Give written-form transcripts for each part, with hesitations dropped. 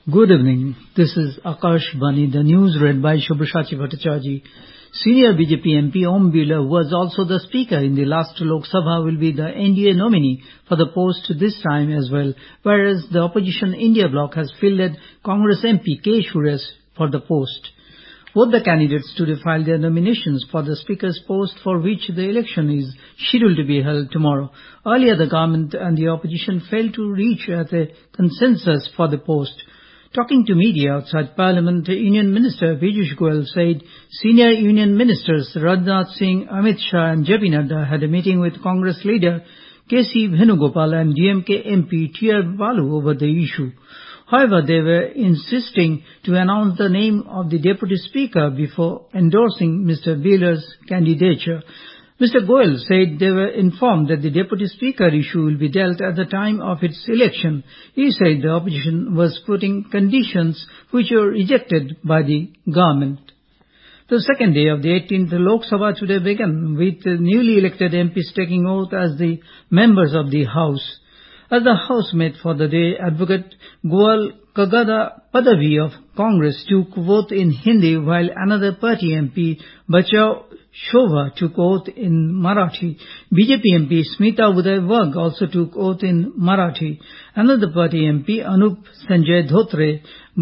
Good evening. This is Akash Bani. The news read by Shubhrashachi Bhattacharjee. Senior BJP MP Om Birla, who was also the speaker in the last Lok Sabha, will be the NDA nominee for the post this time as well, whereas the opposition India bloc has fielded Congress MP K. Suresh for the post. Both the candidates today filed their nominations for the Speaker's post, for which the election is scheduled to be held tomorrow. Earlier, the government and the opposition failed to reach a consensus for the post. Talking to media outside Parliament, Union Minister Piyush Goyal said senior Union Ministers Rajnath Singh, Amit Shah and JP Nadda had a meeting with Congress leader K.C. Venugopal and DMK MP T.R. Balu over the issue. However, they were insisting to announce the name of the Deputy Speaker before endorsing Mr. Birla's candidature. Mr. Goyal said they were informed that the Deputy Speaker issue will be dealt at the time of its election. He said the opposition was putting conditions which were rejected by the government. The second day of the 18th Lok Sabha today began with the newly elected MPs taking oath as the members of the House. As the House met for the day, Advocate Goal Kagada Padavi of Congress took oath in Hindi, while another party MP, Bachao Shova, took oath in Marathi. BJP MP Smita Uday Wag also took oath in Marathi. Another party MP, Anup Sanjay Dhotre,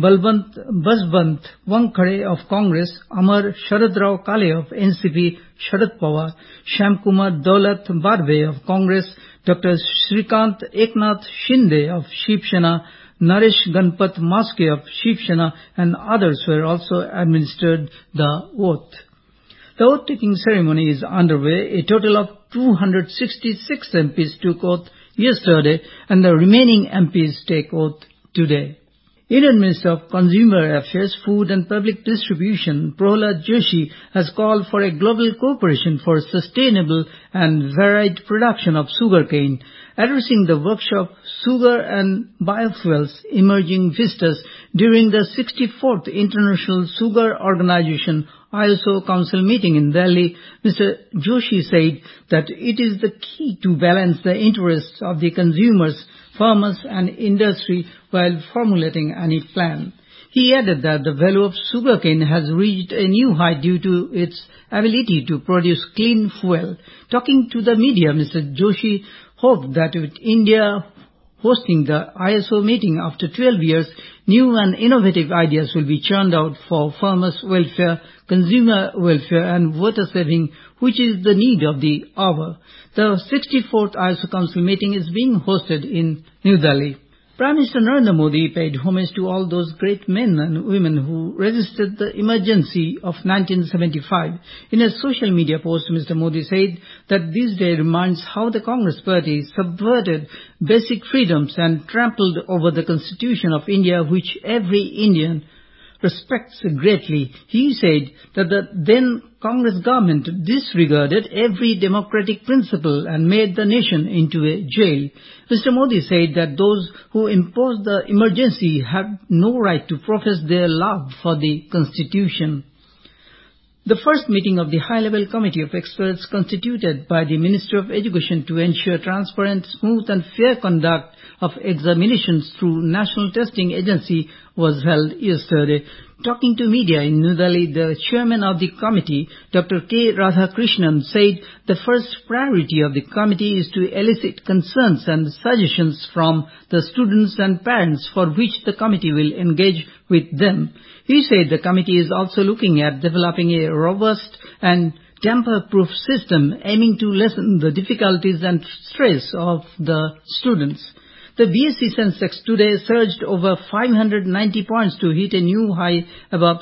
Basbant Wankhede of Congress, Amar Sharad Rao Kale of NCP, Sharad Pawar, Shyamkumar Daulat Barve of Congress, Dr. Shrikant Eknath Shinde of Shiv Sena, Naresh Ganpat Maske of Shiv Sena, and others were also administered the oath. The oath-taking ceremony is underway. A total of 266 MPs took oath yesterday, and the remaining MPs take oath today. Indian Minister of Consumer Affairs, Food and Public Distribution, Prahlad Joshi, has called for a global cooperation for sustainable and varied production of sugarcane. Addressing the workshop Sugar and Biofuels Emerging Vistas during the 64th International Sugar Organization ISO Council meeting in Delhi, Mr. Joshi said that it is the key to balance the interests of the consumers, farmers and industry while formulating any plan. He added that the value of sugarcane has reached a new height due to its ability to produce clean fuel. Talking to the media, Mr. Joshi hoped that with India hosting the ISO meeting after 12 years, new and innovative ideas will be churned out for farmers' welfare, consumer welfare and water saving, which is the need of the hour. The 64th ISO Council meeting is being hosted in New Delhi. Prime Minister Narendra Modi paid homage to all those great men and women who resisted the emergency of 1975. In a social media post, Mr. Modi said that this day reminds how the Congress Party subverted basic freedoms and trampled over the Constitution of India, which every Indian respects greatly. He said that the then Congress government disregarded every democratic principle and made the nation into a jail. Mr. Modi said that those who imposed the emergency have no right to profess their love for the Constitution. The first meeting of the high-level committee of experts constituted by the Ministry of Education to ensure transparent, smooth and fair conduct of examinations through National Testing Agency was held yesterday. Talking to media in New Delhi, the chairman of the committee, Dr. K. Radhakrishnan, said the first priority of the committee is to elicit concerns and suggestions from the students and parents, for which the committee will engage with them. He said the committee is also looking at developing a robust and tamper-proof system aiming to lessen the difficulties and stress of the students. The BSE Sensex today surged over 590 points to hit a new high above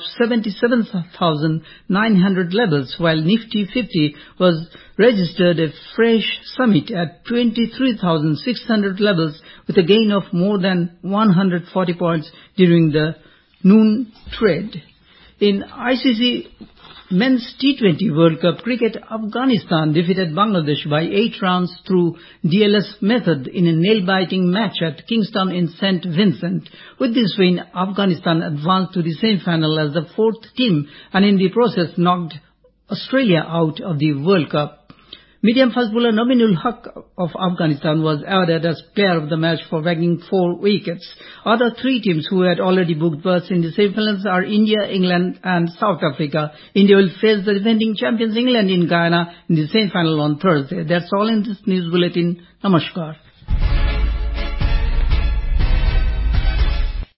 77,900 levels, while Nifty 50 was registered a fresh summit at 23,600 levels with a gain of more than 140 points during the noon trade. In ICC Men's T20 World Cup Cricket, Afghanistan defeated Bangladesh by 8 runs through DLS method in a nail-biting match at Kingston in St. Vincent. With this win, Afghanistan advanced to the semi-final as the 4th team and in the process knocked Australia out of the World Cup. Medium fast bowler Naminul Haq of Afghanistan was awarded as player of the match for bagging 4 wickets. Other 3 teams who had already booked berths in the semi-finals are India, England and South Africa. India will face the defending champions England in Guyana in the semi-final on Thursday. That's all in this news bulletin. Namaskar.